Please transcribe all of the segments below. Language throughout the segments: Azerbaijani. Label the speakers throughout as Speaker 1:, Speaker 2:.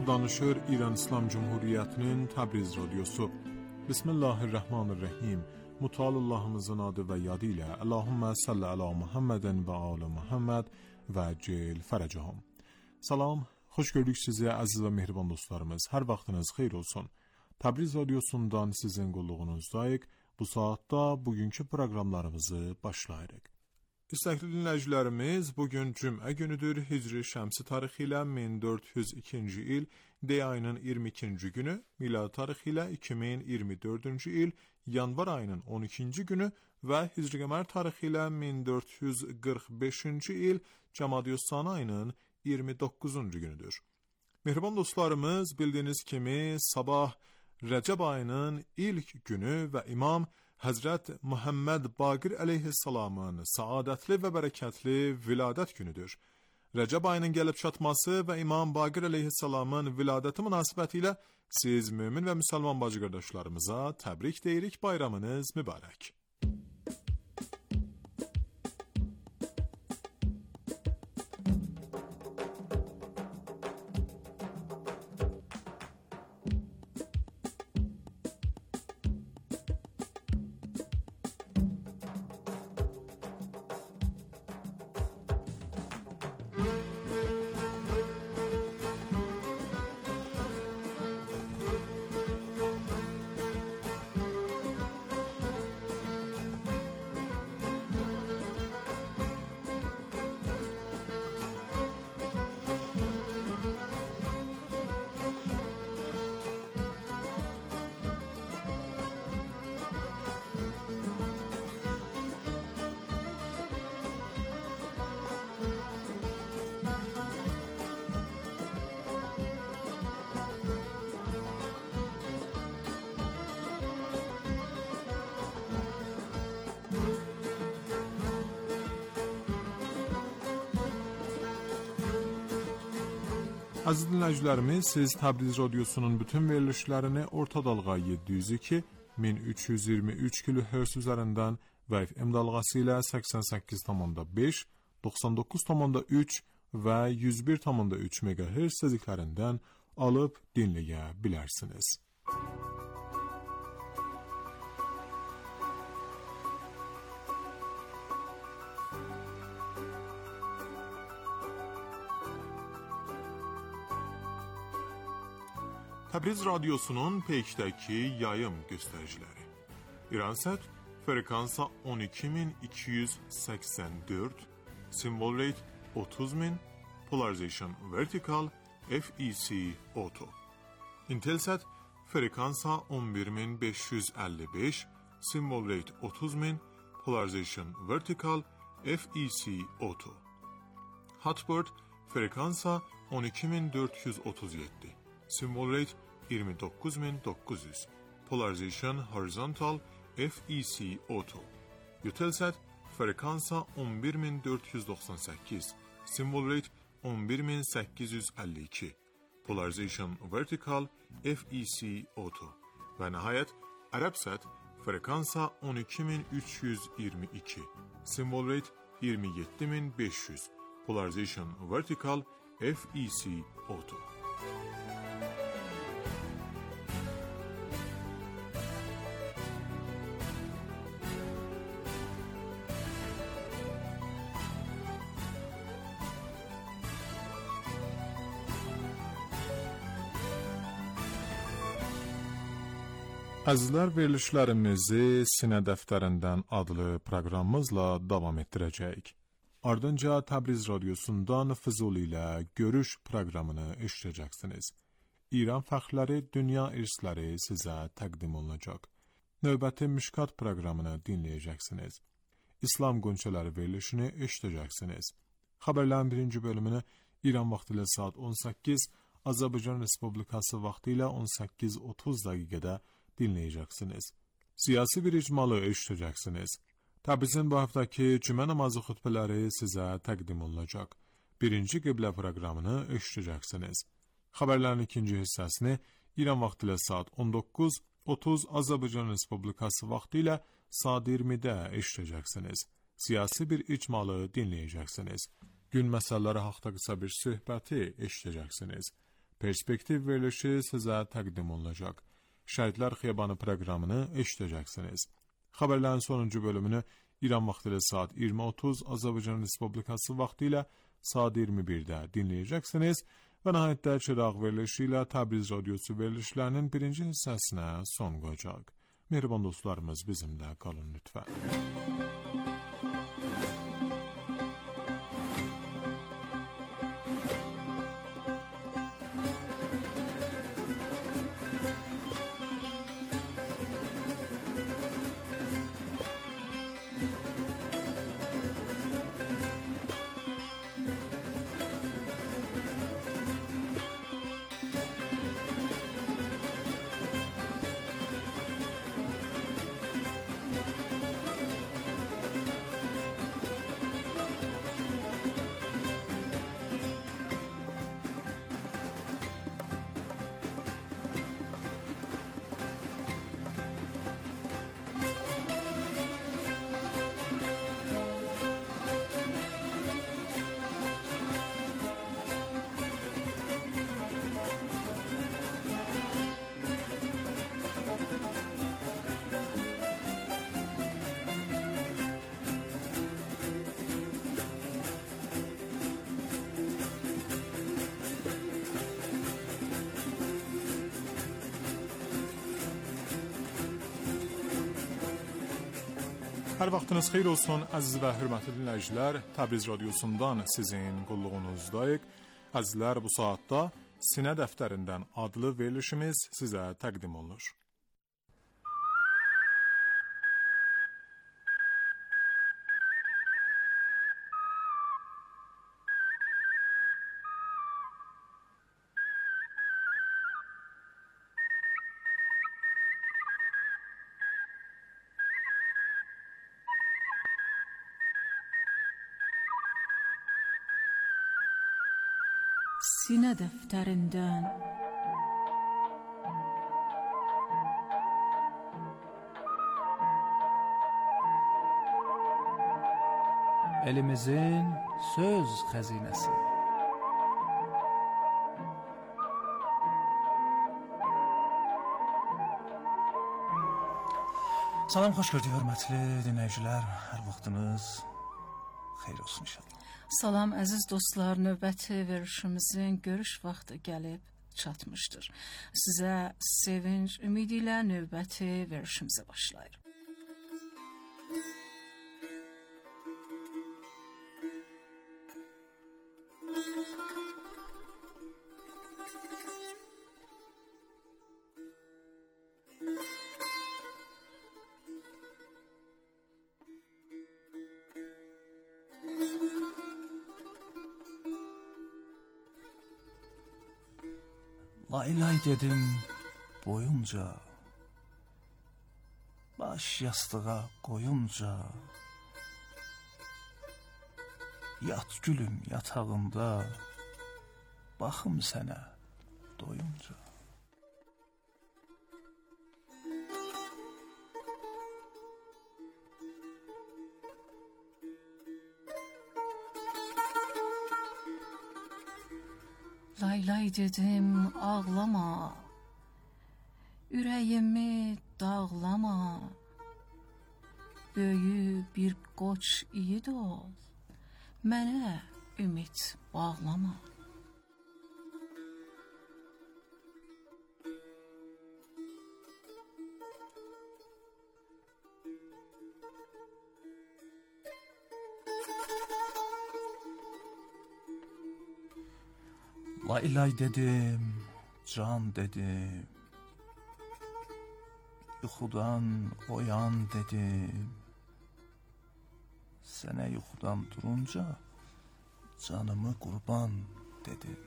Speaker 1: danışır İran İslam Cumhuriyeti'nin Təbriz Radyosu. Bismillahirrahmanirrahim. Mutalullahımızın adı ve yadıyla Allahümme salli ala Muhammeden ve ala Muhammed ve cel feracahum. Salam, hoş gördük sizi aziz ve mehriban dostlarımız. Her vaxtınız xeyir olsun. Təbriz Radyosu'ndan sizin qulluğunuzdayıq. Bu saatda bugünkü proqramlarımızı başlayırıq. İstəkli dinləyicilərimiz, bugün cümə günüdür. Hicri şəmsi tarixi ilə 1402-ci il, D ayının 22-ci günü, milad tarixi ilə 2024-cü il, yanvar ayının 12-ci günü və Hicri qəmər tarixi ilə 1445-ci il, Cəmadiyyə ayının 29-cu günüdür. Mehriban dostlarımız, bildiyiniz kimi sabah Rəcəb ayının ilk günü və İmam Həzrət Muhammed Baqir əleyhissalamın saadətli və bərəkətli viladət günüdür. Rəcəb ayının gəlib çatması və İmam Baqir əleyhissalamın viladəti münasibəti ilə siz mümin və müsəlman bacı qardaşlarımıza təbrik deyirik, bayramınız mübarək. Aziz dinləyicilərimiz, siz Təbriz Radyosu'nun bütün verilişlərini orta dalğa 702, 1323 kHz üzərindən və FM dalğası ilə 88,5, 99,3 və 101,3 MHz tezliklərindən alıb dinləyə bilərsiniz. Təbriz Radyosu'nun peykdəki yayım göstəriciləri. İransat frekansa 12284, symbol rate 30000, polarization vertical, FEC auto. Intelsat frekansa 11555, symbol rate 30000, polarization vertical, FEC auto. Hotbird frekansa 12437. Symbol rate 29900, polarization horizontal, FEC auto. Eutelsat frekansa 11498, symbol rate 11852, polarization vertical, FEC auto. Və nəhayət Arabsat frekansa 12322, symbol rate 27500, polarization vertical, FEC auto. Əzizlər, verilişlərimizi Sinə dəftərindən adlı proqramımızla davam etdirəcəyik. Ardınca Təbriz Radyosu'ndan Füzuli ilə görüş proqramını eşidəcəksiniz. İran fəxrləri, dünya irsləri sizə təqdim olunacaq. Növbəti Mişkat proqramını dinləyəcəksiniz. İslam qonçaları verilişini eşidəcəksiniz. Xəbərlərin birinci bölümünü İran vaxtı ilə saat 18, Azərbaycan Respublikası vaxtı ilə 18:30 dəqiqədə dinləyəcəksiniz. Siyasi bir icmalı eşidəcəksiniz. Təbrizin bu haftaki cümə namazı xutbələri sizə təqdim olunacaq. Birinci qiblə proqramını eşidəcəksiniz. Xəbərlərin ikinci hissəsini İran vaxtı ilə saat 19:30, Azərbaycan Respublikası vaxtı ilə saat 20-də eşidəcəksiniz. Siyasi bir icmalı dinləyəcəksiniz. Gün məsələləri haqqında qısa bir söhbəti eşidəcəksiniz. Perspektiv verilişi sizə təqdim olunacaq. Şəhidlər Xiyabanı proqramını eşidəcəksiniz. Xəbərlərin sonuncu bölümünü İran vaxtı ilə saat 20:30, Azərbaycan Respublikası vaxtı ilə saat 21-də dinləyəcəksiniz və nəhayətdə çıraq verilişi ilə Təbriz radiosu verilişlərinin birinci hissəsinə son qoyacaq. Mehriban dostlarımız, bizimlə qalın lütfən. Hər vaxtınız xeyir olsun, əziz və hörmətli dinləyicilər. Təbriz radiosundan sizin qulluğunuzdayıq. Əzizlər, bu saatda Sinə dəftərindən adlı verilişimiz sizə təqdim olunur.
Speaker 2: Sinə dəftərindən
Speaker 3: elimizin söz xəzinəsi. Salam, xoş gördük hörmətli dinləyicilər. Hər vaxtınız xeyir olsun inşallah.
Speaker 2: Salam əziz dostlar, növbəti verilişimizin görüş vaxtı gəlib çatmışdır. Sizə sevinç, ümid ilə növbəti verilişimizə başlayır.
Speaker 3: Lay lay dedim boyunca, baş yastığa qoyunca, yat gülüm yatağında, baxım sənə doyunca.
Speaker 2: Lay lay dedim ağlama, ürəyimi dağlama, böyük bir qoç yiğid ol, mənə ümid bağlama.
Speaker 3: Lay lay dedim, can dedim, yuxudan oyan dedim, sənə yuxudan durunca, canımı qurban dedim.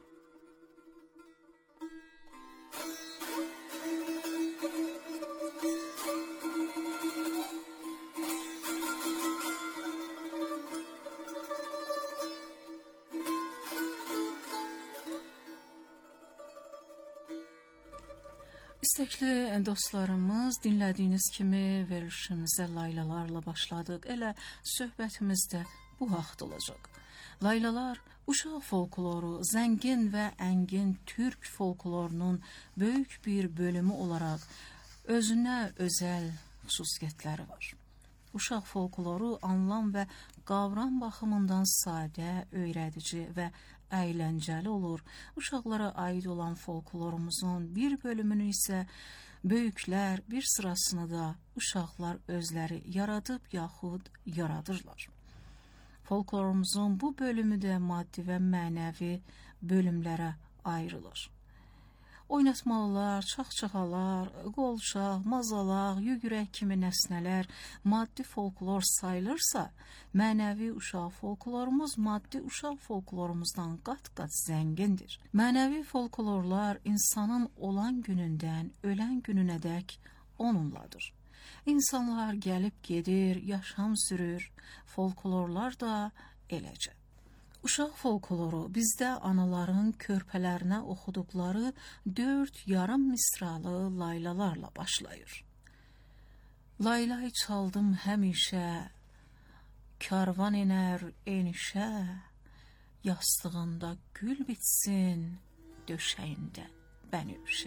Speaker 2: İstəkli dostlarımız, dinlədiyiniz kimi verilişimizə laylalarla başladıq. Elə söhbətimizdə bu vaxt olacaq. Laylalar Uşaq folkloru zəngin və əngin türk folklorunun böyük bir bölümü olaraq özünə özəl xüsusiyyətləri var. Uşaq folkloru anlam və qavram baxımından sadə, öyrədici və əyləncəli olur. Uşaqlara aid olan folklorumuzun bir bölümünü isə böyüklər, bir sırasını da uşaqlar özləri yaradıb yaxud yaradırlar. Folklorumuzun bu bölümü də maddi və mənəvi bölümlərə ayrılır. Oynatmalılar, çaxçaxalar, qolşaq, mazalaq, yügürək kimi nəsnələr maddi folklor sayılırsa, mənəvi uşaq folklorumuz maddi uşaq folklorumuzdan qat-qat zəngindir. Mənəvi folklorlar insanın olan günündən ölən gününədək onunladır. İnsanlar gəlib gedir, yaşam sürür, folklorlar da eləcə. Uşaq folkloru bizdə anaların körpələrinə oxuduqları 4 yarım misralı laylalarla başlayır. Laylay çaldım həmişə, karvan enər enişə, yastığında gül bitsin, döşəyində bənövşə.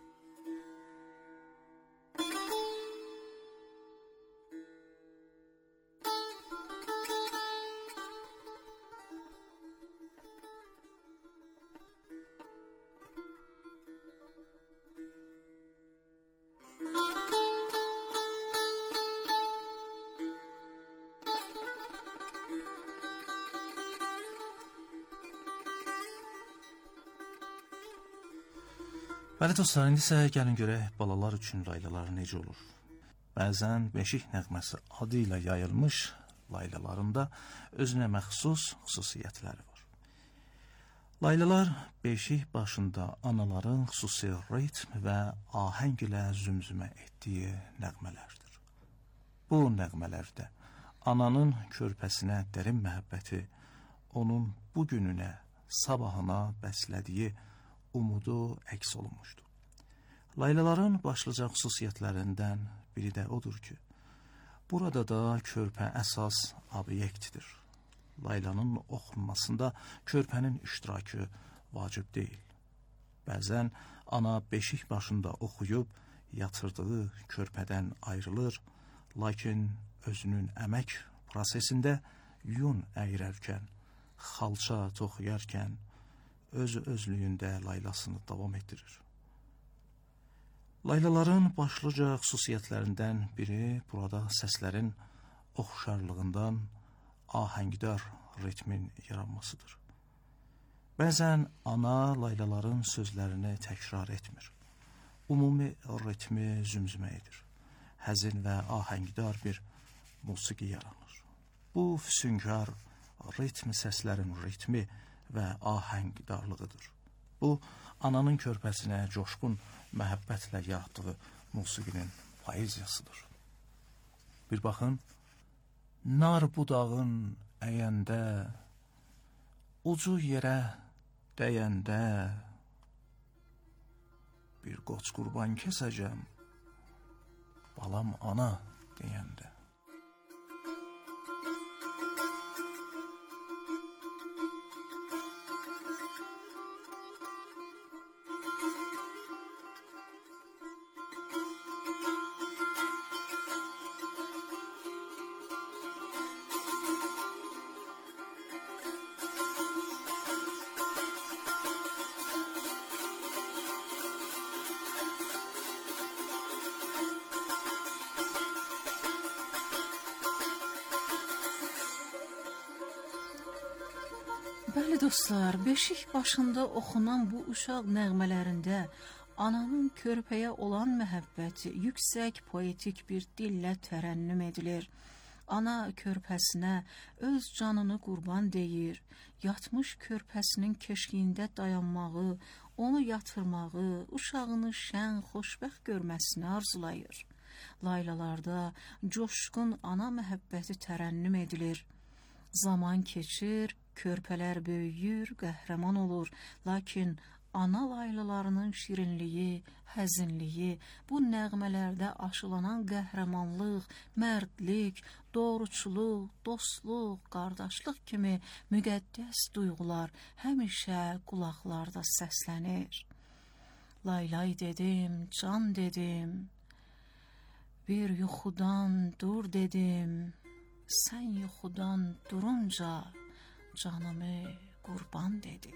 Speaker 3: Bəli dostlar, indi isə gəlin görək balalar üçün laylalar necə olur. Bəzən beşik nəğməsi adı ilə yayılmış laylalarında özünə məxsus xüsusiyyətləri var. Laylalar beşik başında anaların xüsusi ritm və ahəng ilə zümzümə etdiyi nəğmələrdir. Bu nəğmələrdə ananın körpəsinə dərin məhəbbəti, onun bu gününə, sabahına bəslədiyi umudu əks olunmuşdu. Laylaların başlıca xüsusiyyətlərindən biri də odur ki, burada da körpə əsas obyektdir. Laylanın oxunmasında körpənin iştirakı vacib deyil. Bəzən ana beşik başında oxuyub yatırdığı körpədən ayrılır, lakin özünün əmək prosesində yun əyirərkən, xalça toxuyarkən, öz-özlüyündə laylasını davam etdirir. Laylaların başlıca xüsusiyyətlərindən biri burada səslərin oxşarlığından ahəngdar ritmin yaranmasıdır. Bəzən ana laylaların sözlərini təkrar etmir. Ümumi ritmi zümzümə edir. Həzin və ahəngdar bir musiqi yaranır. Bu füsunkar ritm səslərin ritmi və ahəngdarlığıdır. Bu, ananın körpəsinə coşqun məhəbbətlə yağdığı musiqinin poeziyasıdır. Bir baxın, nar budağın əyəndə, ucu yerə dəyəndə, bir qoç qurban kəsəcəm, balam ana deyəndə.
Speaker 2: Bəli dostlar, beşik başında oxunan bu uşaq nəğmələrində ananın körpəyə olan məhəbbəti yüksək poetik bir dillə tərənnüm edilir. Ana körpəsinə öz canını qurban deyir, yatmış körpəsinin keşiyində dayanmağı, onu yatırmağı, uşağını şən, xoşbəxt görməsini arzulayır. Laylalarda coşqun ana məhəbbəti tərənnüm edilir. Zaman keçir, körpələr böyüyür, qəhrəman olur, lakin ana laylalarının şirinliyi, həzinliyi, bu nəğmələrdə aşılanan qəhrəmanlıq, mərdlik, doğruçuluq, dostluq, qardaşlıq kimi müqəddəs duyğular həmişə qulaqlarda səslənir. Laylay dedim, can dedim, bir yuxudan dur dedim, sən yuxudan durunca canımı qurban dedim.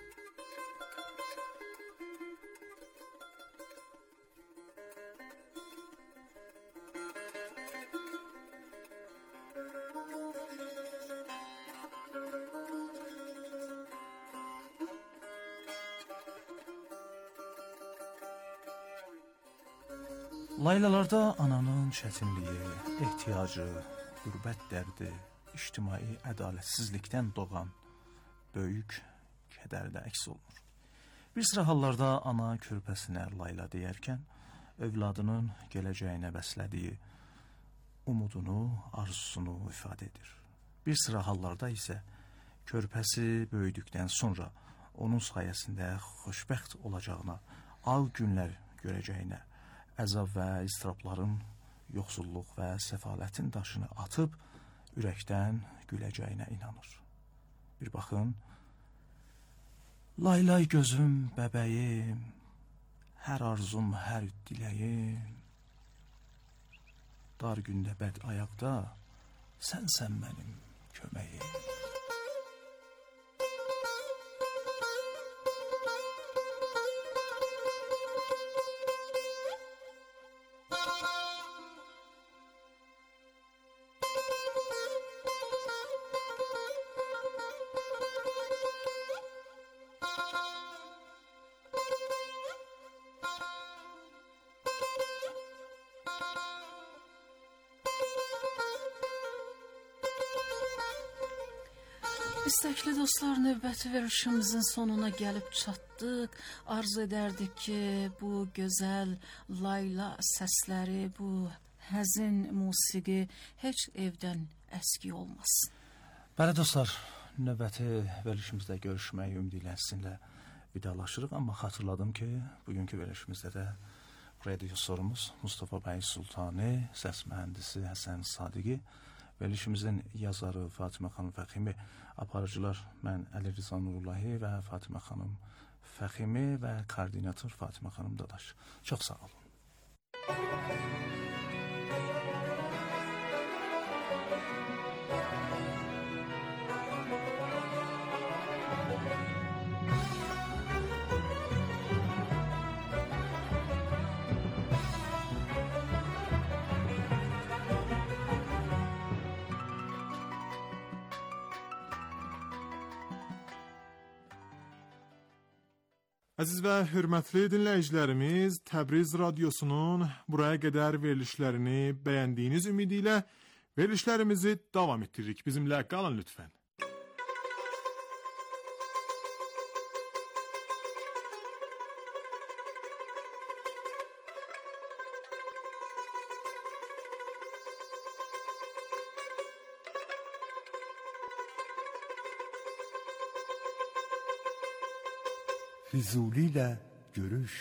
Speaker 3: Laylalarda ananın çətinliyi, ehtiyacı, qürbət dərdi, ictimai ədalətsizlikdən doğan böyük kədər də əks olunur. Bir sıra hallarda ana körpəsinə layla deyərkən, övladının gələcəyinə bəslədiyi umudunu, arzusunu ifadə edir. Bir sıra hallarda isə körpəsi böyüdükdən sonra onun sayəsində xoşbəxt olacağına, ağ günlər görəcəyinə, əzab və istirabların, yoxsulluq və səfalətin daşını atıb, ürəkdən güləcəyinə inanır. Bir baxın, laylay gözüm, bəbəyim, hər arzum, hər diləyim, dar gündə bəd ayaqda, sənsən mənim köməyim.
Speaker 2: İstəkli dostlar, növbəti verilişimizin sonuna gəlib çatdıq. Arzu edərdik ki, bu gözəl layla səsləri, bu həzin musiqi heç evdən əski olmasın.
Speaker 3: Bəli dostlar, növbəti verilişimizdə görüşmək ümidi ilə sizinlə vidalaşırıq. Amma xatırladım ki, bugünkü verilişimizdə də rejissorumuz Mustafa bəy Sultani, səs mühəndisi Həsən Sadiqi, verilişimizin yazarı Fatimə xanım Fəximi, aparıcılar mən Əli Rıza Nurlahi və Fatimə xanım Fəximi və koordinator Fatimə xanım Dadaş. Çox sağ olun.
Speaker 1: Əziz və hörmətli dinləyicilərimiz, Təbriz Radiosunun buraya qədər verilişlərini bəyəndiyiniz ümidi ilə verilişlərimizi davam etdiririk. Bizimlə qalın lütfən.
Speaker 4: Füzuli ilə görüş.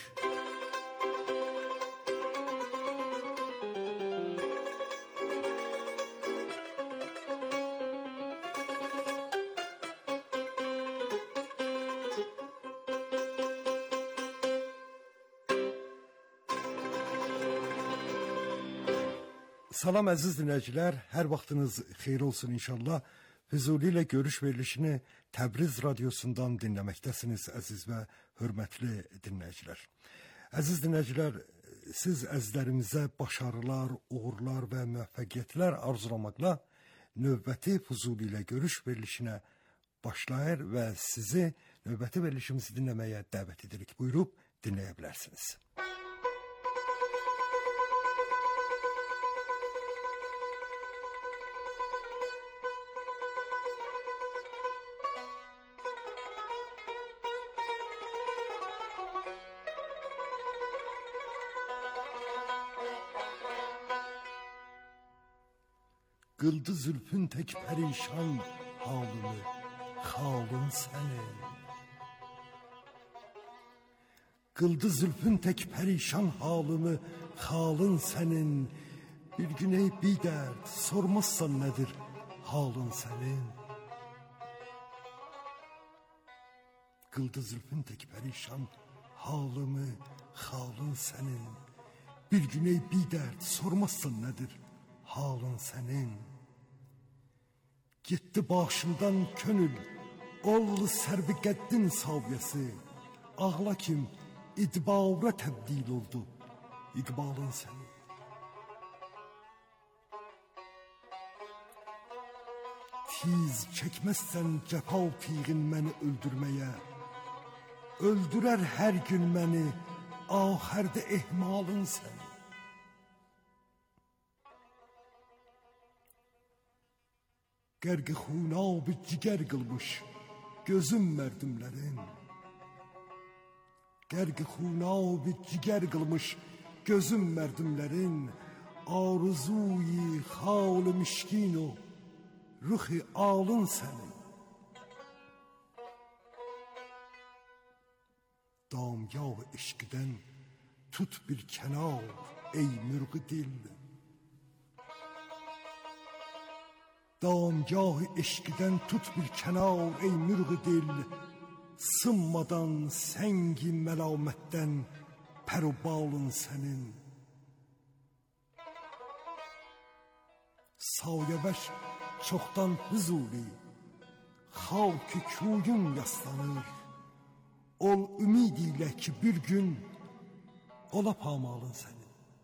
Speaker 4: Salam əziz dinləyicilər, hər vaxtınız xeyir olsun inşallah. Füzuli ilə görüş verilişini Təbriz Radiosundan dinləməkdəsiniz əziz və hörmətli dinləyicilər. Əziz dinləyicilər, siz əzizlərimizə başarılar, uğurlar və müvəffəqiyyətlər arzulamaqla növbəti Füzuli ilə görüş verilişinə başlayır və sizi növbəti verilişimizi dinləməyə dəvət edirik. Buyurub dinləyə bilərsiniz. Qıldı zülfün tək pərişan halını, xalın sənin. Qıldı zülfün tək pərişan halımı halın sənin. Bir gün ey bir dərd sormazsan nədir halın sənin. Qıldı zülfün tək pərişan halımı halın sənin. Bir gün ey bir dərd sormazsan nədir halın sənin. Getdi başımdan könül, oldu sərbi qəddin savyəsi. Ağla kim idbara təbdil oldu iqbalın sənin. Tiz çəkməzsən cəfa tiğin məni öldürməyə. Öldürər hər gün məni, ahərdə ehmalın sənin. Qərqi xunab-ı cigər qılmış gözüm mərdümlərin. Qərqi xunab-ı cigər qılmış gözüm mərdümlərin. Arzuyi xal-ı mişkin o ruhi alın sənin. Damgah eşqdən tut bir kənar ey mürğü dil. Damgah eşqdən tut bir kənar ey mürğü dil. Sınmadan səngi məlamətdən pərubalın sənin. Sayəbəş çoxdan huzuri, xalq-ı kuyun yaslanır. Ol ümid ilə ki bir gün ola pamalın sənin.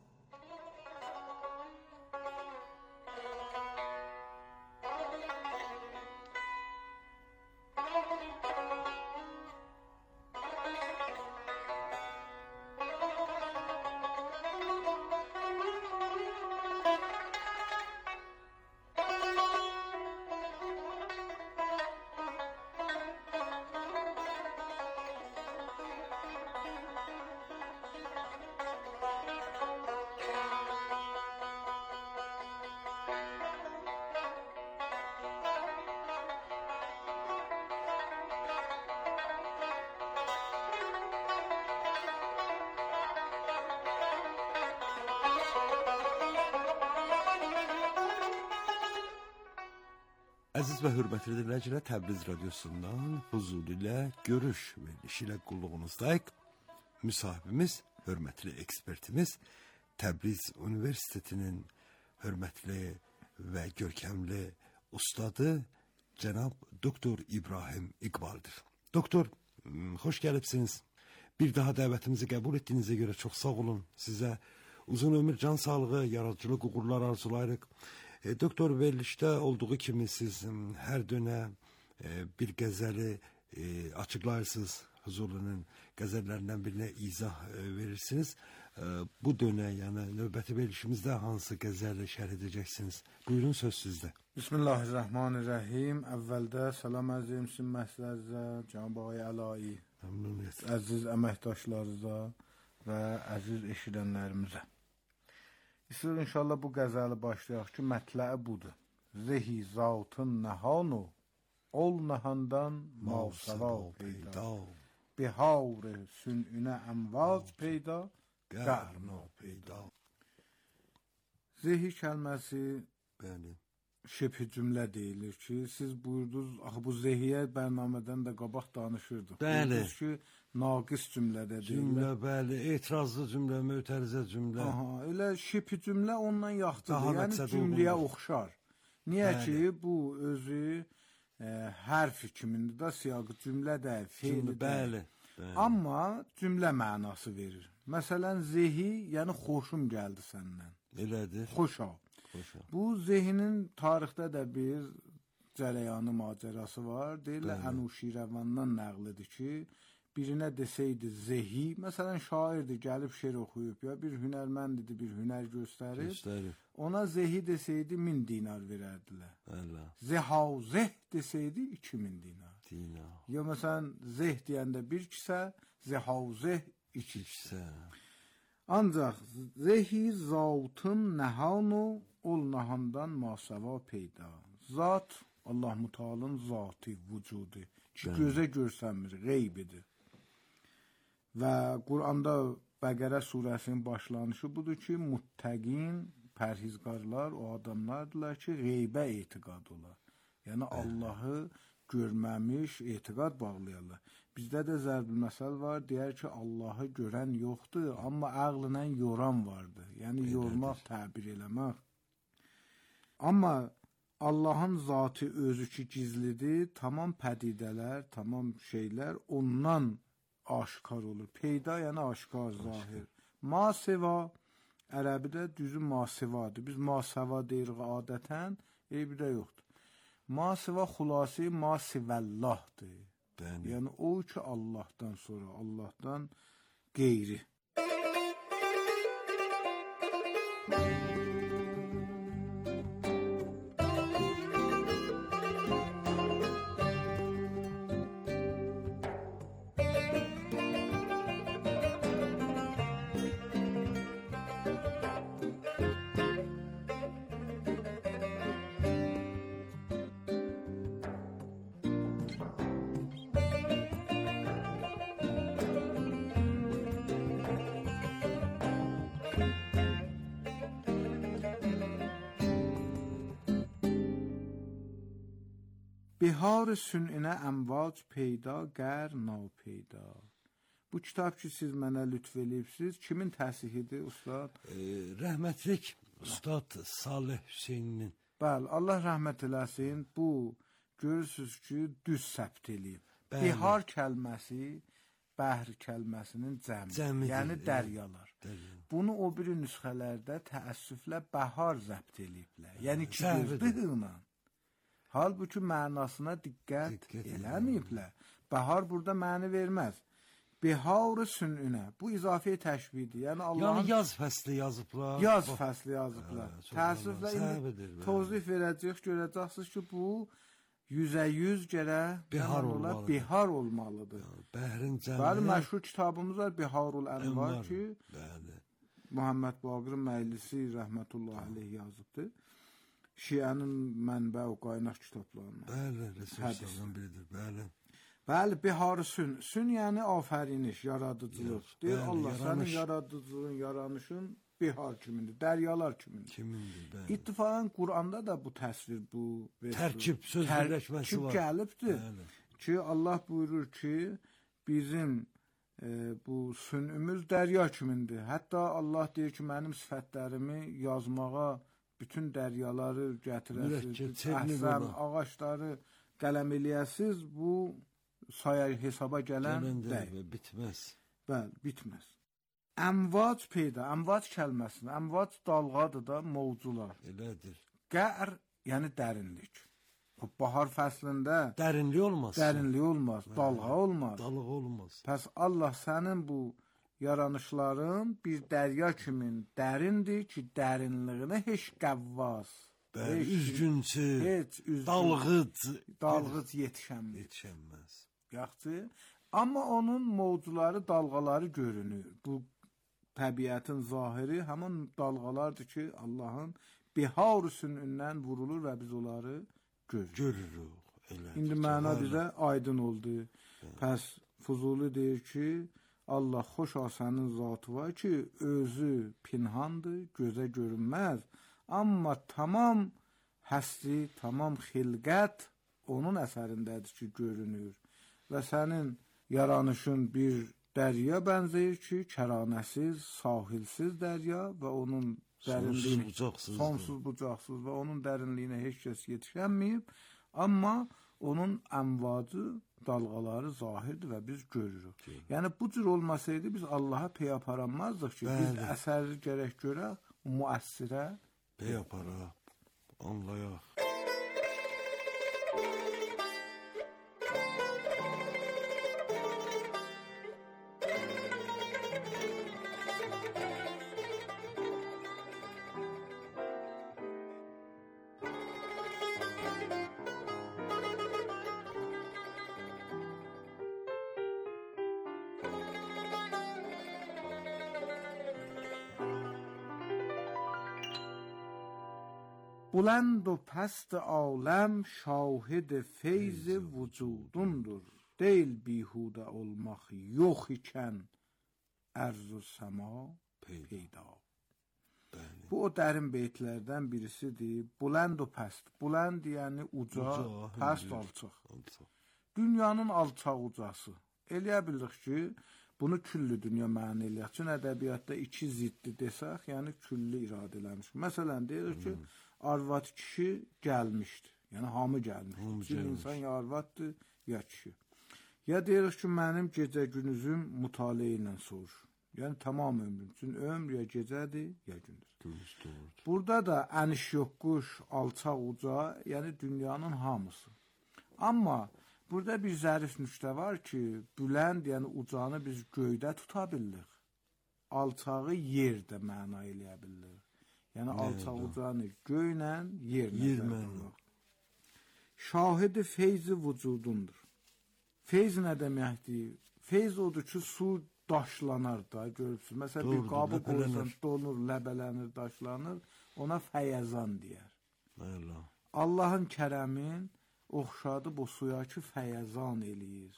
Speaker 4: Əziz və hörmətli dinləyicilər, Təbriz radiosundan Fuzuli ilə görüş verilişi ilə qulluğunuzdayıq. Müsahibimiz, hörmətli ekspertimiz, Təbriz Universitetinin hörmətli və görkəmli ustadı cənab Doktor İbrahim İqbaldır. Doktor, xoş gəlibsiniz. Bir daha dəvətimizi qəbul etdiyinizə görə çox sağ olun. Sizə uzun ömür, can sağlığı, yaradıcılıq uğurlar arzulayırıq. Doktor, verilişdə olduğu kimi siz hər dönə bir qəzəli açıqlayırsınız. Huzurlu'nun qəzəllərindən birinə izah verirsiniz. Bu dönə, yəni növbəti verilişimizdə hansı qəzəli şərh edəcəksiniz? Buyurun, söz sizdə.
Speaker 5: Bismillahirrahmanirrahim. Əvvəldə salam əzim sizin məsləhətinizə, Cənab Ağay Əlayi, əziz əməkdaşlarınıza və əziz eşidənlərimizə. İstəyir inşallah bu qəzəli başlayaq ki, mətləi budur. Zehi zatın nəhanu, ol nəhandan mavsava peyda. Bihavr sününə əmvaz peyda, qərna peyda. Zehi kəlməsi şibhi cümlə deyilir ki, siz buyurdunuz, axı bu zehiyə bərnamədən də qabaq danışırdıq. Buyurdunuz ki, naqis cümlədə deyilir.
Speaker 3: Cümlə, bəli, etirazlı cümlə, mötərizə cümlə.
Speaker 5: Aha, elə şibhi cümlə ondan yaxtıdır, yəni cümləyə oxşar. Niyə ki, bu özü hərf kimində də siyaqı cümlə də, feili də. Amma cümlə mənası verir. Məsələn, zehi, yəni xoşum gəldi səndən.
Speaker 3: Elədir.
Speaker 5: Xoşa. Bu zehinin tarixdə də bir cərəyanı macərası var. Deyirlər, Ənuşirəvandan nəqlidir ki, birinə desəydi zehi, məsələn, şairdir, gəlib şeir oxuyub, ya bir hünərmənd idi, bir hünər göstərir. Ona zehi desəydi 1000 dinar verərdilər. Zehav zeh desəydi 2000 dinar. Ya məsələn, zeh deyəndə bir kisə, zehav zeh 2 kisə. Ancaq zehi zatın nəhanu, ol nəhandan masava peyda. Zat, Allah Müteala'nın zatı, vücudu ki, gözə görsənmir, qeybidir. Və Quranda Bəqərə surəsinin başlanışı budur ki, muttəqin, pərhizqarlar o adamlardırlar ki, qeybə etiqad olar. Yəni Allahı görməmiş etiqad bağlayırlar. Bizdə də zərbül məsəl var, deyər ki, Allahı görən yoxdur, amma ağlına yoran vardır. Yəni yormaq, təbir eləmək. Amma Allahın zatı özü ki gizlidir, tamam pədidələr, tamam şeylər ondan aşkar olur. Peyda yəni aşkar, zahir. Maseva, ərəbidə düzü masivadır. Biz masava deyirik adətən, eybi də yoxdur. Masiva xulasi masivəllahdır. Yəni o ki Allahdan sonra, Allahdan qeyri. Bihar sün'inə əmvac peyda, qər napeyda. Bu kitab ki, siz mənə lütf eləyibsiniz, kimin təsihidir, ustad?
Speaker 6: Rəhmətlik Ustad Salih Hüseyninin.
Speaker 5: Bəli, Allah rəhmət eləsin, bu görürsünüz ki, düz səbt eləyib. Bihar kəlməsi, bəhr kəlməsinin cəmidir, yəni dəryalar. Bunu o biri nüsxələrdə təəssüflə bəhar zəbt eləyiblər, yəni ki, gözlüyünlə. Halbuki mənasına diqqət eləməyiblər. Bəhar burada məni verməz. Bihar sün'ünə. Bu izafi təşbihdir. Yəni
Speaker 6: yaz fəsli yazıblar.
Speaker 5: Yaz fəsli yazıblar. Təəssüflə indi tozif verəcək, görəcəksiniz ki, bu 100% gərək bihar olmalıdır.
Speaker 6: Bəhrin cəmi.
Speaker 5: Bəli, məşhur kitabımız var, Biharul Ənvar ki, Muhammed Baqir Məylisi rəhmətullah aleyh yazıbdır. Şiənin mənbə o qaynaq kitablarından.
Speaker 6: Bəli, resurslardan biridir, bəli.
Speaker 5: Bəli, bihar sün yəni afəriniş, yaradıcılıq. Deyir Allah, sənin yaradıcılığın, yaranışın bihar kimindir, dəryalar kimindir.
Speaker 6: Kimindir, bəli.
Speaker 5: İttifaqən Quranda da bu təsvir, bu
Speaker 6: tərkib, söz birləşməsi var.
Speaker 5: Gəlibdir ki, Allah buyurur ki, bizim bu sünümüz dərya kimindir. Hətta Allah deyir ki, mənim sifətlərimi yazmağa bütün dəryaları gətirəsiz, əhsəm, ağaçları qələm eləyəsiz, bu sayı hesaba gələn deyil.
Speaker 6: Bitməz.
Speaker 5: Bəli, bitməz. Əmvac peyda, əmvac kəlməsində, əmvac dalğadır da, mövcular.
Speaker 6: Elədir.
Speaker 5: Qər, yəni dərinlik. Bahar fəslində
Speaker 6: dərinlik olmaz.
Speaker 5: Dərinlik olmaz, dalğa olmaz.
Speaker 6: Dalğa olmaz.
Speaker 5: Pəs Allah sənin bu yaranışların bir dərya kimin dərindir ki, dərinliyinə heç qəvvaz,
Speaker 6: üzgüncü, dalğıc yetişənməz.
Speaker 5: Yaxşı, amma onun mövcuları, dalğaları görünür. Bu təbiətin zahiri həmin dalğalardır ki, Allahın bihar sünündən vurulur və biz onları görürük. İndi məna bizə aydın oldu. Pəs Fuzuli deyir ki, Allah xoş sənin zatı var ki, özü pinhandır, gözə görünməz, amma tamam həsri, tamam xilqət onun əsərindədir ki, görünür. Və sənin yaranışın bir dərya bənzəyir ki, kəranəsiz, sahilsiz dərya və onun dərinliyini, sonsuz bucaqsız və onun dərinliyinə heç kəs yetişənməyib, amma onun əmvacı, dalğaları zahirdir və biz görürük. Yəni, bu cür olmasaydı biz Allaha pey aparanmazdıq ki, biz əsəri gərək görək, müəssirə
Speaker 6: pey aparaq, anlayaq.
Speaker 5: بلند و پست عالم şahid feyz vücudundur. Deyil bihudə olmaq yox ikən ərz-ü səma peyda.
Speaker 6: Bəli.
Speaker 5: Bu o dərin beytlərdən birisidir. Bulənd o pəst. Bulənd yəni uca, pəst alçaq. Dünyanın alçaq ucası. Eləyə bildik ki, bunu küllü dünya məna eləyək. Çünki ədəbiyyatda iki ziddi desək, yəni küllü iradə eləmiş. Məsələn, deyirik ki, arvad kişi gəlmişdir. Yəni hamı gəlmişdir. Çünki insan ya arvaddır, ya kişi. Ya deyirik ki, mənim gecə günüzüm mütaliə ilə soruş. Yəni tamam ömrüm. Çünki ömr ya gecədir, ya gündüz. Burada da əniş yoxquş, alçaq uca, yəni dünyanın hamısı. Amma burada bir zərif nüqtə var ki, bülənd, yəni ucanı biz göydə tuta bildik. Alçağı yerdə məna eləyə bildik. Yəni alçaq ucanı göylə, yerlə. Şahidi feyzi vücudundur. Feyz nə deməkdir? Feyz odur ki, su daşlanar da, görürsünüz. Məsələn, bir qabı qoysan, donur, ləbələnir, daşlanır, ona fəyəzan deyər. Allahın kərəmin oxşadı bu suya ki, fəyəzan eləyir.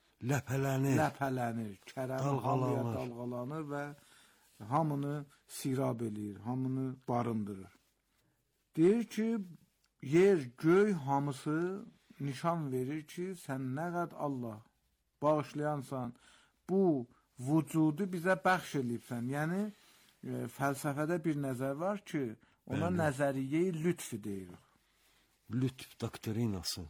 Speaker 5: Ləpələnir. Kərəm hamıya dalğalanır və hamını sirab eləyir, hamını barındırır. Deyir ki, yer, göy hamısı nişan verir ki, sən nə qədər Allah bağışlayansan, bu vücudu bizə bəxş eləyibsən. Yəni, fəlsəfədə bir nəzər var ki, ona nəzəriyyə-i lütf deyirik.
Speaker 6: Lütf doktrinası.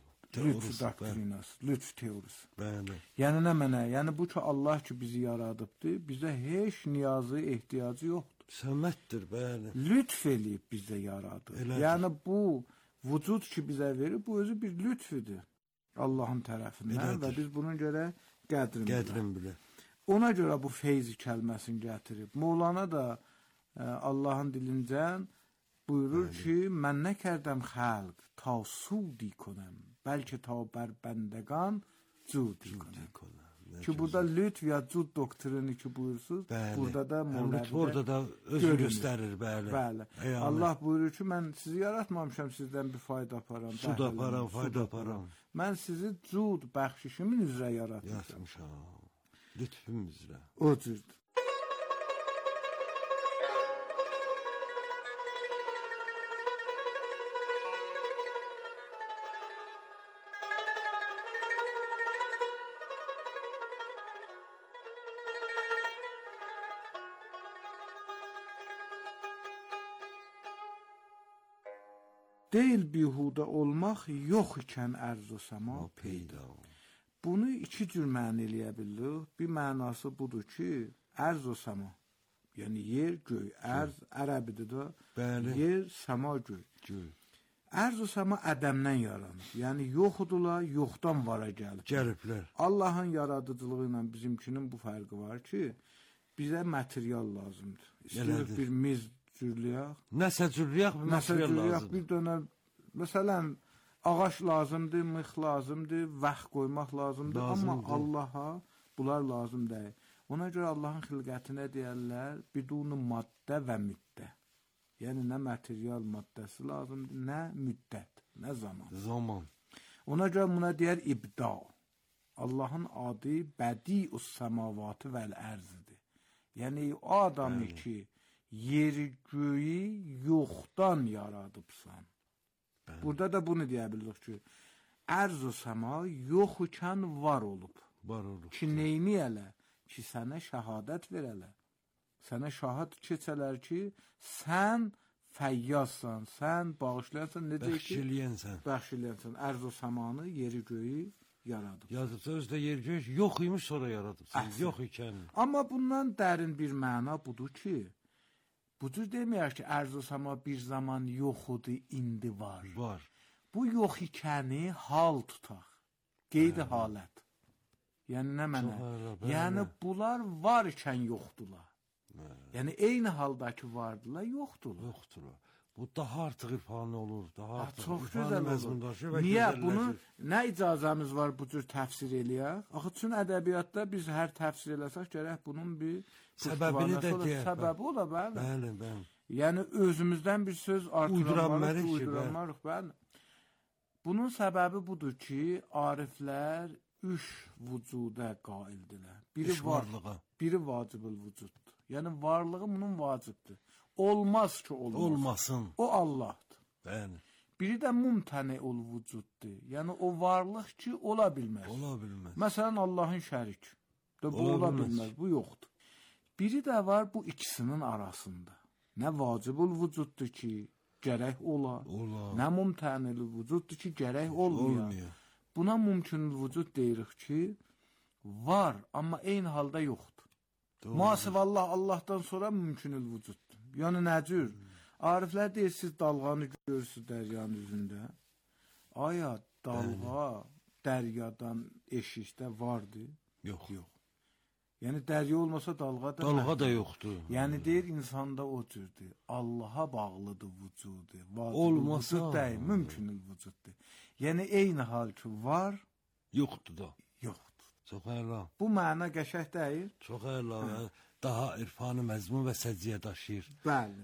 Speaker 5: Lütf teorisi.
Speaker 6: Bəli.
Speaker 5: Yəni nə mənə? Yəni bu ki, Allah ki bizi yaradıbdır, bizə heç niyazı, ehtiyacı yoxdur.
Speaker 6: Səmətdir, bəli.
Speaker 5: Lütf eləyib bizə yaradır. Elədir. Yəni bu vücud ki bizə verir, bu özü bir lütfüdür Allahın tərəfindən və biz bunun görə qədrin bilir. Ona görə bu feyzi kəlməsini gətirib. Mövlana da Allahın dilincən buyurur ki, mən nə kərdəm xəlq, ta sudi konəm, bəlkə ta bər bəndəqan cudi konəm. Ki burada lütf ya cud doktrini ki buyursuz, burada da
Speaker 6: lütf orada da özü göstərir, bəli.
Speaker 5: Allah buyurur ki, mən sizi yaratmamışam sizdən bir fayda aparam.
Speaker 6: Su da aparam, fayda aparam.
Speaker 5: Mən sizi cud bəxşişimin üzrə yaratmışam.
Speaker 6: Lütfüm üzrə.
Speaker 5: O cürdür. Deyil bihuda olmaq, yox ikən ərz-ü səma peyda. Bunu iki cür məna eləyə bilirik. Bir mənası budur ki, ərz-ü səma, yəni yer, göy, ərz, ərəbidir da, yer, səma, göy. Ərz-ü səma ədəmdən yaranır. Yəni yoxdurlar, yoxdan vara gəliblər. Allahın yaradıcılığı ilə bizimkinin bu fərqi var ki, bizə material lazımdır. İstəyirik bir miz cürlüyək.
Speaker 6: Nəsə cürlüyək, material lazımdır.
Speaker 5: Bir dönə, məsələn, ağac lazımdır, mıx lazımdır, vəx qoymaq lazımdır, amma Allaha bunlar lazım deyil. Ona görə Allahın xilqətinə deyərlər, bidunu maddə və müddə. Yəni, nə material maddəsi lazımdır, nə müddət, nə zaman. Ona görə buna deyər ibda. Allahın adı bədi-us səmavatı vəl-ərzidir. Yəni, o adamı ki, yeri göyü yoxdan yaradıbsan. Burada da bunu deyə bilirik ki, ərz-ü səma yox ikən var olub. Ki, neyni elə? Ki, sənə şəhadət verələ. Sənə şahad keçələr ki, sən fəyyazsan, sən bağışlayansan, bəxş eləyənsən. Ərz-ü səmanı, yeri göyü yaradıb.
Speaker 6: Yazıbsa özdə yer göy yox imiş, sonra yaradıbsan. Yox ikən.
Speaker 5: Amma bundan dərin bir məna budur ki, bu cür deməyək ki, ərz-ü səma bir zaman yoxudur, indi var. Bu yox ikəni hal tutaq. Qeyd-i halət. Yəni nə mənə? Yəni bunlar var ikən yoxdurlar. Yəni eyni haldakı vardılar, yoxdurlar.
Speaker 6: Bu daha artıq irfani olur, daha artıq
Speaker 5: çox gözəl olur. Niyə? Bunu nə icazəmiz var bu cür təfsir eləyək? Axı, üçün ədəbiyyatda biz hər təfsir eləsək, gərək bunun bir
Speaker 6: səbəbini də deyək.
Speaker 5: Səbəbi ola, bəli.
Speaker 6: Bəli.
Speaker 5: Yəni, özümüzdən bir söz uyduranmarıq, bəli. Bunun səbəbi budur ki, ariflər üç vücuda qaildirlər.
Speaker 6: Üç varlığa.
Speaker 5: Biri vacibül vücuddur. Yəni varlığı bunun vacibdir. Olmaz ki, olmaz.
Speaker 6: Olmasın.
Speaker 5: O Allahdır.
Speaker 6: Bəli.
Speaker 5: Biri də mumtəniul vücuddur. Yəni o varlıq ki, ola bilməz.
Speaker 6: Ola bilməz.
Speaker 5: Məsələn, Allahın şərik. Bu ola bilməz, bu yoxdur. Biri də var bu ikisinin arasında. Nə vacibul vücuddur ki, gərək ola. Nə mumtəniul vücuddur ki, gərək olmaya. Buna mümkünül vücud deyirik ki, var, amma eyni halda yoxdur. Masivallah, Allahdan sonra mümkünül vücuddur. Yəni nə cür? Ariflər deyir, siz dalğanı görürsünüz dəryanın üzündə. Aya, dalğa dəryadan eşikdə vardı?
Speaker 6: Yox.
Speaker 5: Yəni dərya olmasa dalğa
Speaker 6: da yoxdur.
Speaker 5: Yəni deyir, insanda o cürdür. Allaha bağlıdır vücudu.
Speaker 6: Olmasa
Speaker 5: vücud deyil, mümkünül vücuddur. Yəni eyni hal ki var,
Speaker 6: yoxdur da.
Speaker 5: Yoxdur.
Speaker 6: Çox əla.
Speaker 5: Bu məna qəşəng deyil?
Speaker 6: Çox əla. Daha irfanı məzmun və səciyyə daşıyır.
Speaker 5: Bəli.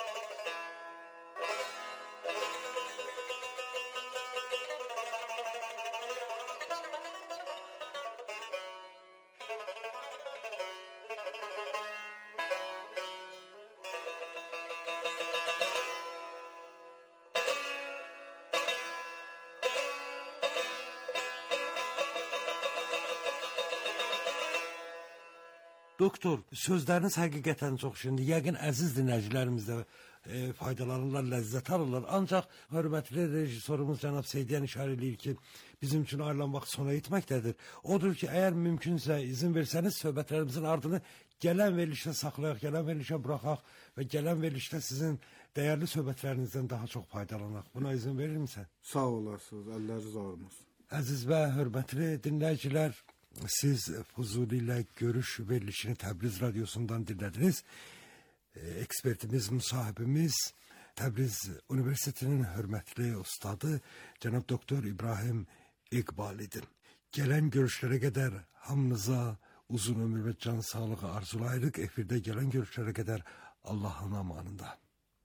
Speaker 6: Doktor, sözləriniz həqiqətən çox şirindir. Yəqin əziz dinləyicilərimiz də faydalanırlar, ləzzət alırlar. Ancaq hörmətli rejissorumuz cənab Seydiyan işarə edir ki, bizim üçün ayrılan vaxt sona yetməkdədir. Odur ki, əgər mümkünsə izin versəniz, söhbətlərimizin ardını gələn verilişdə saxlayaq, gələn verilişə buraxaq və gələn verilişdə sizin dəyərli söhbətlərinizdən daha çox faydalanaq. Buna izin verir misən?
Speaker 5: Sağ olasınız, əlləriniz ağrımaz.
Speaker 6: Əziz və hörmətli dinləyicilər, siz Fuzuli ilə görüş verilişini Təbriz radyosundan dinlədiniz. Ekspertimiz, müsahibimiz Təbriz Universitetinin hörmətli ustadı cənab doktor İbrahim İqbal idi. Gələn görüşlərə qədər hamınıza uzun ömür və can sağlığı arzulayırıq. Efirdə gələn görüşlərə qədər Allahın amanında.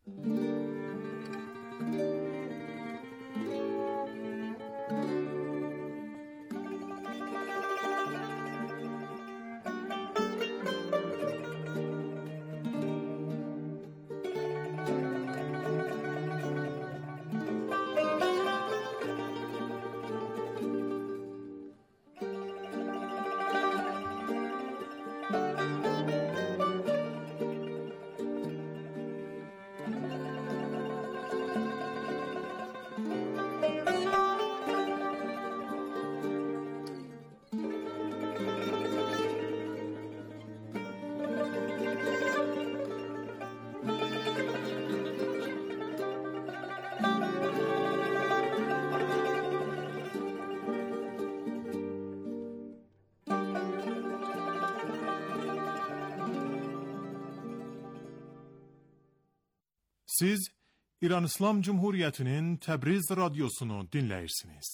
Speaker 1: Siz İran İslam Cumhuriyeti'nin Təbriz radyosunu dinləyirsiniz.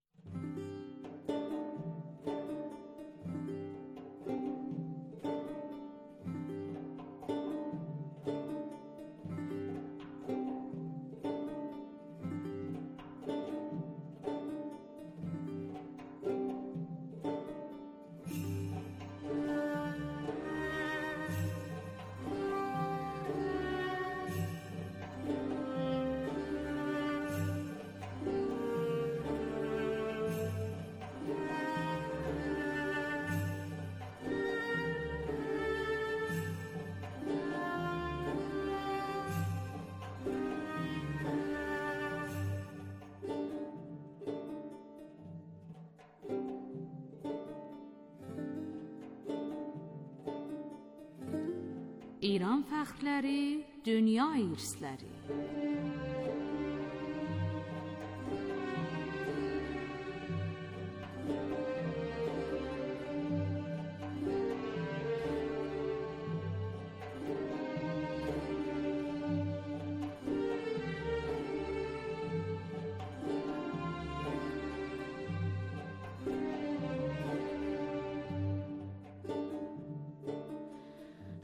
Speaker 7: İran fəxrləri, dünya irsləri.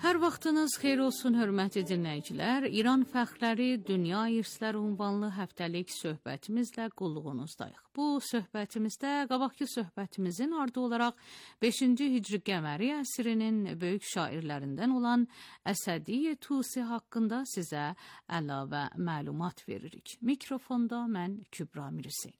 Speaker 7: Hər vaxtınız xeyir olsun, hörmətli dinləyicilər. İran fəxrləri Dünya İrsləri ünvanlı həftəlik söhbətimizlə qulluğunuzdayıq. Bu söhbətimizdə qabaqki söhbətimizin ardı olaraq 5-ci Hicri qəməri əsrinin böyük şairlərindən olan Əsədi Tusi haqqında sizə əlavə məlumat veririk. Mikrofonda mən Kübra Mirseyni.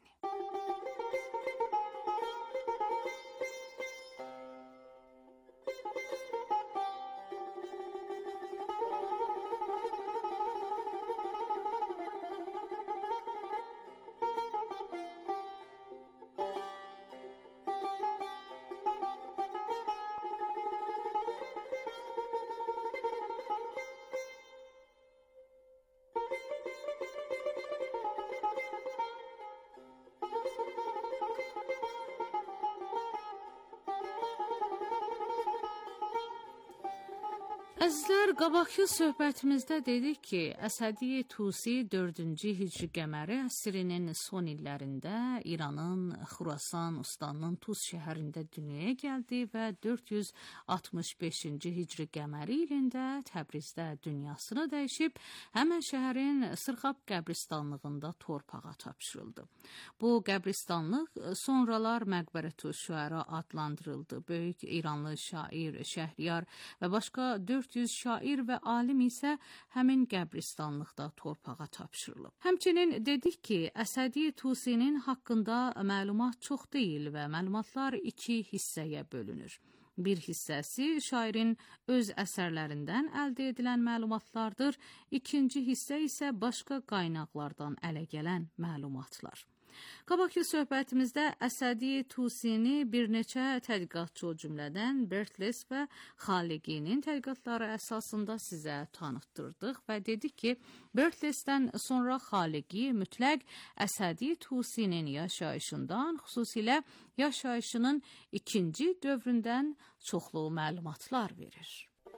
Speaker 7: Əzizlər, qabaqki söhbətimizdə dedik ki, Əsədi Tusi 4-cü Hicri qəməri əsrinin son illərində İranın Xurasan ustanının Tuz şəhərində dünyaya gəldi və 465-ci Hicri qəməri ilində Təbrizdə dünyasını dəyişib, həmən şəhərin Sırxab qəbristanlığında torpağa tapşırıldı. Bu qəbristanlıq sonralar Məqbərətü Şüəra adlandırıldı. Böyük İranlı şair, şəhriyar və başqa 400 şair və alim isə həmin qəbristanlıqda torpağa tapşırılıb. Həmçinin dedik ki, Əsədi Tusinin haqqında məlumat çox deyil və məlumatlar 2 hissəyə bölünür. Bir hissəsi şairin öz əsərlərindən əldə edilən məlumatlardır, ikinci hissə isə başqa qaynaqlardan ələ gələn məlumatlar. Qabaqki söhbətimizdə Əsədi Tusini bir neçə tədqiqatçı, o cümlədən Bertles və Xaliqinin tədqiqatları əsasında sizə tanıtdırdıq və dedik ki, Bertlesdən sonra Xaliqi mütləq Əsədi Tusinin yaşayışından, xüsusilə yaşayışının ikinci dövründən çoxlu məlumatlar verir.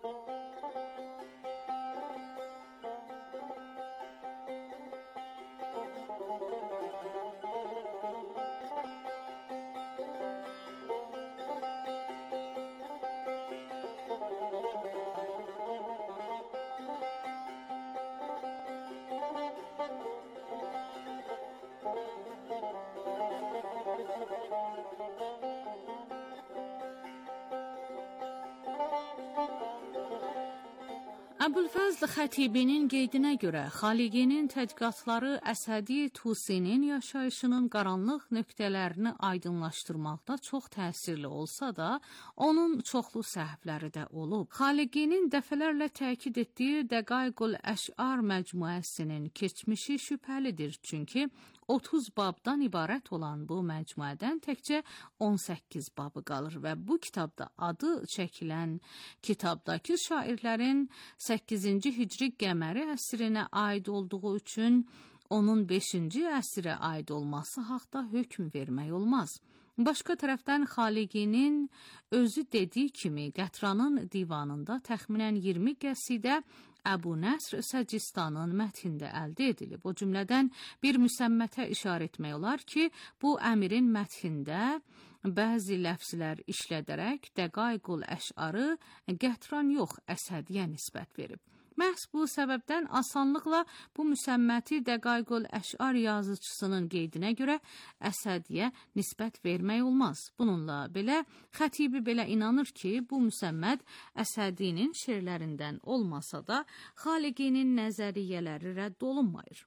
Speaker 7: Əbülfəzl Xətibinin qeydinə görə Xaliqinin tədqiqatları Əsədi Tusinin yaşayışının qaranlıq nöqtələrini aydınlaşdırmaqda çox təsirli olsa da, onun çoxlu səhvləri də olub. Xaliqinin dəfələrlə təkid etdiyi Dəqaiqul Əş'ar məcmuəsinin keçmişi şübhəlidir, çünki 30 babdan ibarət olan bu məcmuədən təkcə 18 babı qalır və bu kitabda adı çəkilən kitabdakı şairlərin 8-ci Hicri qəməri əsrinə aid olduğu üçün onun 5-ci əsrə aid olması haqda hökm vermək olmaz. Başqa tərəfdən Xaliqinin özü dediyi kimi Qətranın divanında təxminən 20 qəsidə Əbu Nəsr Səcistanın mətnində əldə edilib. O cümlədən bir müsəmmətə işarə etmək olar ki, bu əmirin mətnində bəzi ləfzlər işlədərək Dəqaiqul Əş'arı Qətran yox, Əsədiyə nisbət verib. Məhz bu səbəbdən asanlıqla bu müsəmməti Dəqaiqul Əş'ar yazıcısının qeydinə görə Əsədiyə nisbət vermək olmaz. Bununla belə, Xətibi belə inanır ki, bu müsəmmət Əsədinin şeirlərindən olmasa da, Xaliqinin nəzəriyyələri rədd olunmayır.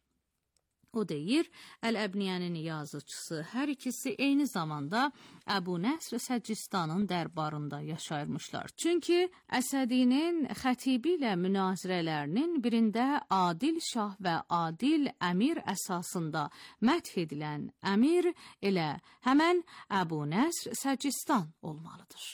Speaker 7: O deyir, Əl-Əbniyənin yazıcısı hər ikisi eyni zamanda Əbu Nəsr Səcistanın dərbarında yaşayırmışlar. Çünki Əsədinin Xətibi ilə münazirələrinin birində adil şah və adil əmir əsasında məth edilən əmir elə həmən Əbu Nəsr Səcistan olmalıdır.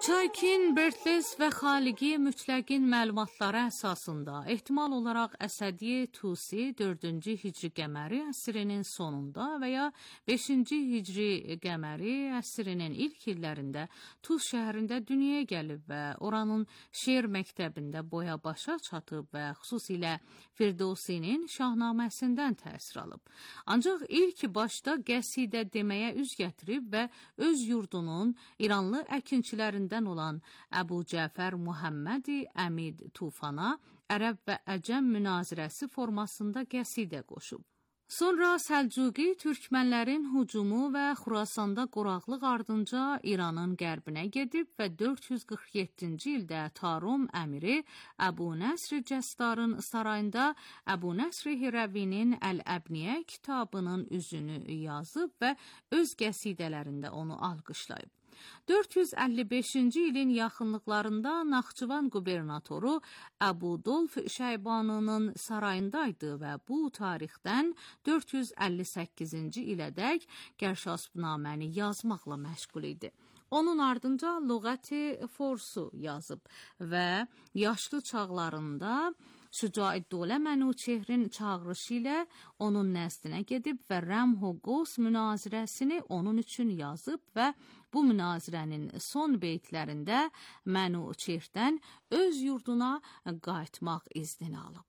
Speaker 7: Çaykin, Bertles və Xaliqi Mütləqin məlumatları əsasında ehtimal olaraq Əsədi Tusi 4-cü Hicri qəməri əsrinin sonunda və ya 5-ci Hicri qəməri əsrinin ilk illərində Tus şəhərində dünyaya gəlib və oranın şeir məktəbində boya başa çatıb və xüsusilə Firdosinin Şahnaməsindən təsir alıb. Ancaq ilk başda qəsidə deməyə üz gətirib və öz yurdunun İranlı əkinçilərində olan Əbu Cəfər Muhammədi Əmid Tufana ərəb və əcəm münazirəsi formasında qəsidə qoşub. Sonra Səlcuqi türkmənlərin hücumu və Xurasanda quraqlıq ardınca İranın qərbinə gedib və 447-ci ildə Tarum əmiri Əbu Nəsr Cəstarın sarayında Əbu Nəsr Hirəvinin Əl-Əbniyə kitabının üzünü yazıb və öz qəsidələrində onu alqışlayıb. 455-ci ilin yaxınlıqlarında Naxçıvan qubernatoru Əbu Dolf Şəybanının sarayındaydı və bu tarixdən 458-ci ilədək Gərşasbnaməni yazmaqla məşğul idi. Onun ardınca Lüğəti Forsu yazıb və yaşlı çağlarında Şücaəddövlə Mənüçehrin çağırışı ilə onun nəzdinə gedib və Rəmh-u Qos münazirəsini onun üçün yazıb və bu münazirənin son beytlərində Mənüçehdən öz yurduna qayıtmaq iznini alıb.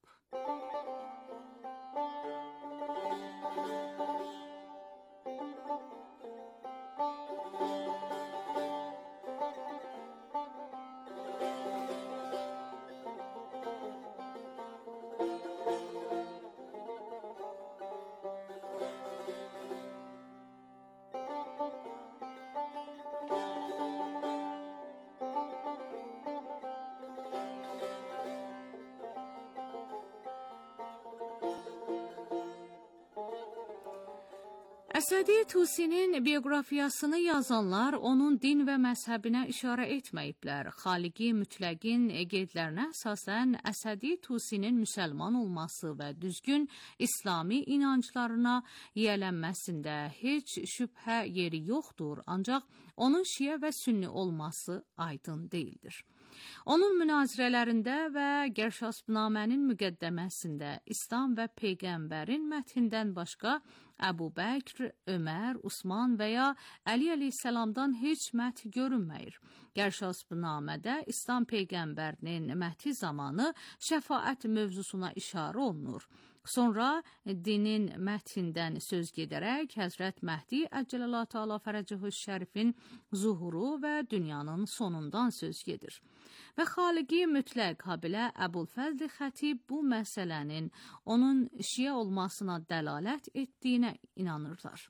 Speaker 7: Əsədi Tusinin bioqrafiyasını yazanlar onun din və məzhəbinə işarə etməyiblər. Xaliqi Mütləqin qeydlərinə əsasən Əsədi Tusinin müsəlman olması və düzgün İslami inanclarına yiyələnməsində heç şübhə yeri yoxdur, ancaq onun şiə və sünni olması aydın deyildir. Onun münazirələrində və Gərşasbnamənin müqəddəməsində İslam və Peyğəmbərin məthindən başqa Əbu Bəkr, Ömər, Osman və ya Əli əleyhissalamdan heç məth görünməyir. Gərşasbnamədə İslam Peyğəmbərinin məthi zamanı şəfaət mövzusuna işarə olunur. Sonra dinin məthindən söz gedərək Həzrət Məhdi Əcələlə Teala Fərəcəhüş Şərifin zuhuru və dünyanın sonundan söz gedir. Və Xaliqi Mütləq habelə Əbulfəzl Xətib bu məsələnin onun şiə olmasına dəlalət etdiyinə inanırlar.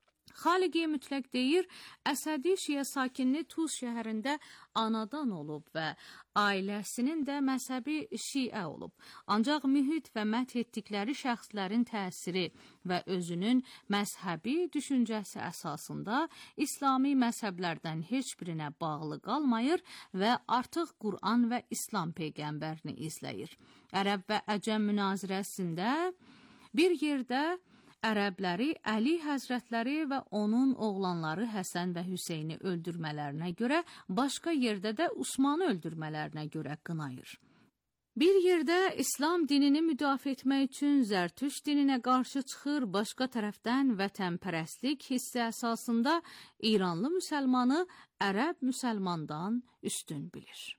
Speaker 7: Xaliqi Mütləq deyir, Əsədi şiə sakinli Tuz şəhərində anadan olub və ailəsinin də məzhəbi şiə olub. Ancaq mühit və məth etdikləri şəxslərin təsiri və özünün məzhəbi düşüncəsi əsasında İslami məzhəblərdən heç birinə bağlı qalmayır və artıq Qur'an və İslam Peyğəmbərini izləyir. Ərəb və əcəm münazirəsində bir yerdə ərəbləri Əli həzrətləri və onun oğlanları Həsən və Hüseyni öldürmələrinə görə, başqa yerdə də Osmanı öldürmələrinə görə qınayır. Bir yerdə İslam dinini müdafiə etmək üçün Zərtüş dininə qarşı çıxır, başqa tərəfdən vətənpərəstlik hissi əsasında İranlı müsəlmanı ərəb müsəlmandan üstün bilir.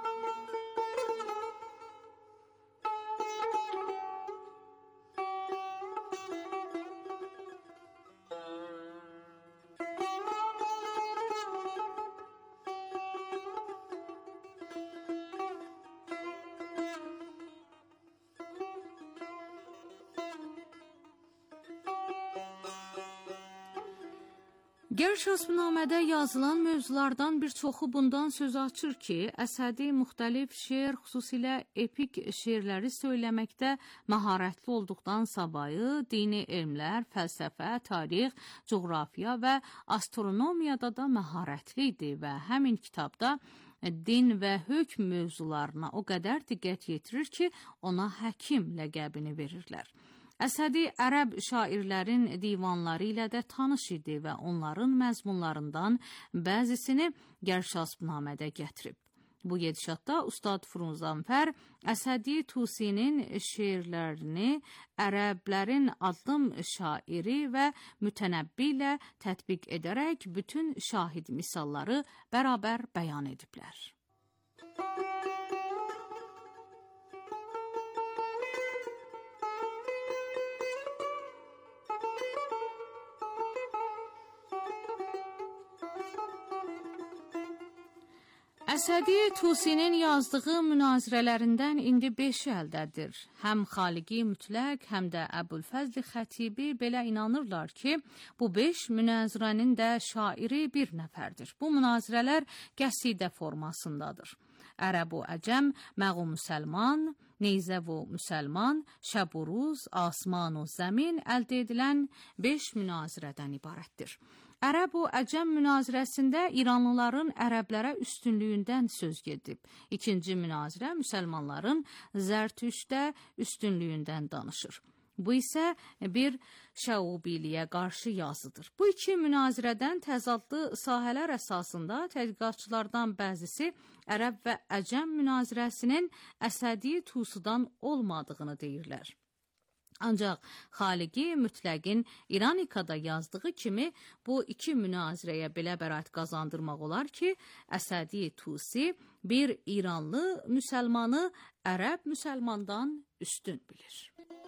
Speaker 7: Gərşasbnamədə yazılan mövzulardan bir çoxu bundan söz açır ki, Əsədi müxtəlif şeir, xüsusilə epik şeirləri söyləməkdə məharətli olduqdan savayı dini elmlər, fəlsəfə, tarix, coğrafiya və astronomiyada da məharətli idi və həmin kitabda din və hökm mövzularına o qədər diqqət yetirir ki, ona həkim ləqəbini verirlər. Əsədi ərəb şairlərin divanları ilə də tanış idi və onların məzmunlarından bəzisini Gərşasbnamədə gətirib. Bu gedişatda Ustad Frunzənfər Əsədi Tusinin şeirlərini ərəblərin addım şairi və mütənəbbi ilə tətbiq edərək bütün şahid misalları bərabər bəyan ediblər. Əsədi Tusinin yazdığı münazirələrindən indi 5-i əldədir. Həm Xaliqi Mütləq, həm də Əbülfəzl Xətibi belə inanırlar ki, bu 5 münazirənin də şairi bir nəfərdir. Bu münazirələr qəsidə formasındadır. Ərəb-u Əcəm, Məğu Müsəlman, Neyzəv-u Müsəlman, Şəb-u-Ruz, Asman-u Zəmin əldə edilən 5 münazirədən ibarətdir. Ərəb-u Əcəm münazirəsində İranlıların ərəblərə üstünlüyündən söz gedib. İkinci münazirə müsəlmanların Zərtüştə üstünlüyündən danışır. Bu isə bir şəubiliyə qarşı yazıdır. Bu iki münazirədən təzadlı sahələr əsasında tədqiqatçılardan bəzisi Ərəb və Əcəm münazirəsinin Əsədi Tusidən olmadığını deyirlər. Ancaq Xaliqi Mütləqin İranikada yazdığı kimi bu iki münazirəyə belə bəraət qazandırmaq olar ki, Əsədi Tusi bir İranlı müsəlmanı Ərəb müsəlmandan üstün bilir.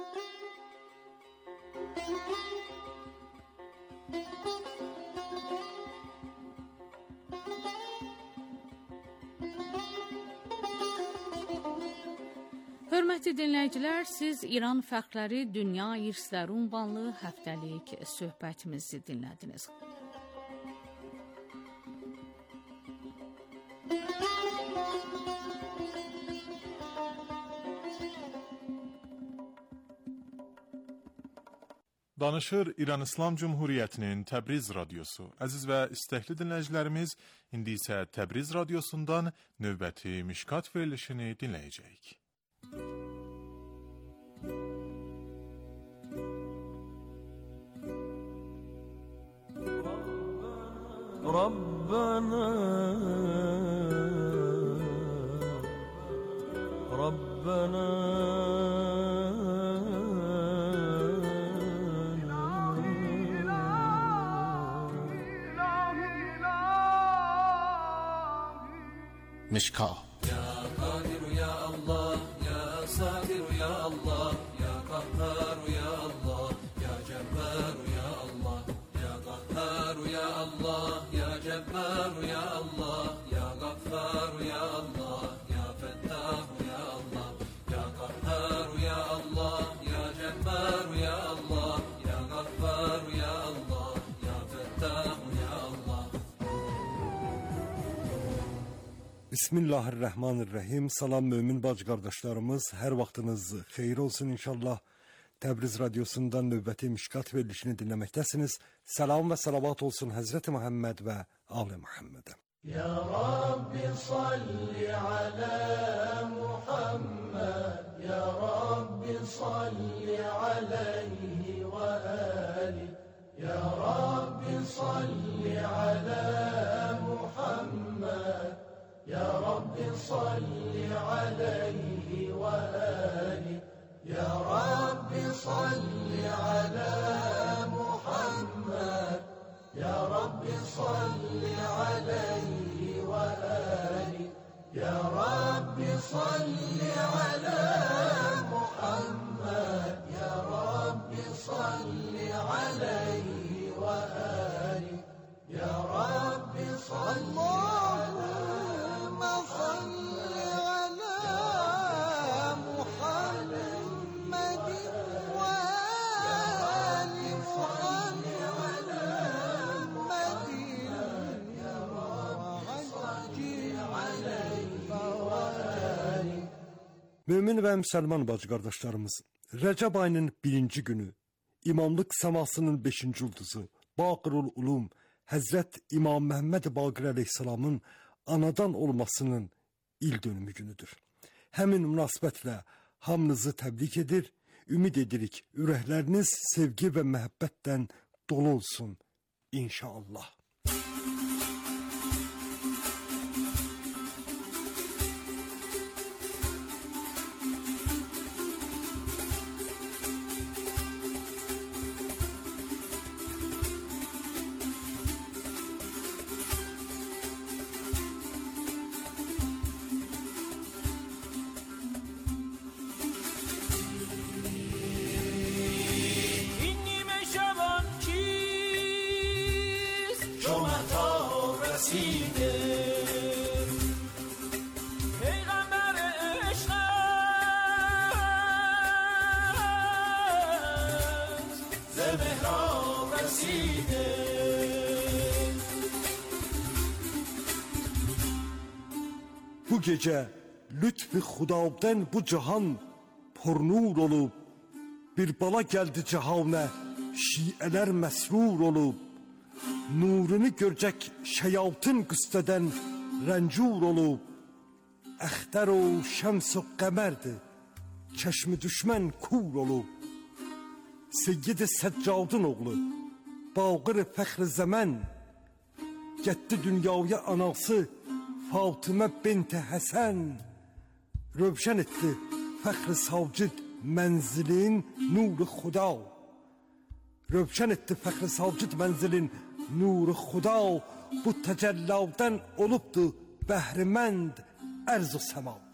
Speaker 7: Hörmətli dinləyicilər, siz İran fəxrləri dünya irsləri ünvanlı həftəlik söhbətimizi dinlədiniz.
Speaker 1: Danışır İran İslam Cumhuriyyətinin Təbriz radiosu. Əziz və istəkli dinləyicilərimiz, indi isə Təbriz radiosundan növbəti Mişkat verilişini dinləyəcəyik.
Speaker 8: Rabbana Rabbana
Speaker 3: Mişka.
Speaker 8: Ya Kadir ya Allah, ya Sadir ya Allah, ya Kahhar ya Allah, ya Cebbar ya Allah, ya Kahhar ya Allah, ya Cebbar ya Allah, ya Gaffar ya Allah, ya Fettah ya Allah, ya Kahhar ya Allah, ya Cebbar ya Allah, ya Gaffar ya Allah, ya Fettah ya Allah.
Speaker 4: Bismillahirrahmanirrahim. Salam mömin bacı qardaşlarımız, hər vaxtınız xeyir olsun inşallah. Təbriz radiosundan növbəti Mişkat verilişini dinləməkdəsiniz. Salam və salavat olsun Həzrəti Muhammed və Ali Muhammedə.
Speaker 8: Ya Rabbi salli ala Muhammed, Ya Rabbi salli alayhi və ali, Ya Rabbi salli ala Muhammed, Ya Rabbi salli alayhi və ali, Ya Rabbi salli ala Muhammed, Ya Rabbi salli alayhi və ali, Ya Rabbi salli ala Muhammed, Ya Rabbi salli alayhi və ali, Ya Rabbi salli
Speaker 4: Mömin və müsəlman bacı qardaşlarımız, Rəcəb ayının 1-ci günü İmamlıq səmasının 5-ci ulduzu Baqirul Ulum Həzrət İmam Məhəmməd Baqir əleyhissalamın anadan olmasının il dönümü günüdür. Həmin münasibətlə hamınızı təbrik edir, ümid edirik ürəkləriniz sevgi və məhəbbətdən dolu olsun inşallah. Bu gece lütfi Xudavdən bu cihan pornur olub, bir bala gəldi cihana, şiələr məsrur olub, nurunu görcək şeyaltın qüstədən rəncur olub, əxtər o şəms o qəmərdir, çəşmi düşmən kur olub, Seyyid-i Səccadın oğlu, Baqir-i Fəxr-i Zəmən, getdi dünyaya anası, Fatıma binti Həsən, rövşən etdi Fəxr-i Savcid mənzilin nuru Xuda. Rövşən etdi Fəxr-i Savcid mənzilin nuru Xuda, bu təcəllavdən olubdu bəhrimənd ərz-u səma.